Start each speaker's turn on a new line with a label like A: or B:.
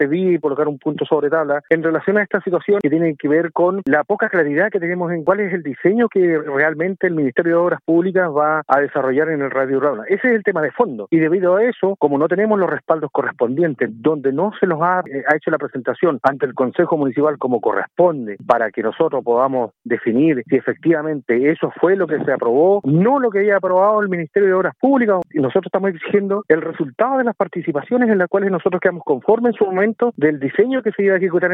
A: pedí colocar un punto sobre tabla en relación a esta situación que tiene que ver con la poca claridad que tenemos en cuál es el diseño que realmente el Ministerio de Obras Públicas va a desarrollar en el Radio Rauna. Ese es el tema de fondo. Y debido a eso, como no tenemos los respaldos correspondientes, donde no se nos ha hecho la presentación ante el Consejo Municipal como corresponde, para que nosotros podamos definir si efectivamente eso fue lo que se aprobó, no lo que había aprobado el Ministerio de Obras Públicas, y nosotros estamos exigiendo el resultado de las participaciones en las cuales nosotros quedamos conformes en su momento del diseño que se iba a ejecutar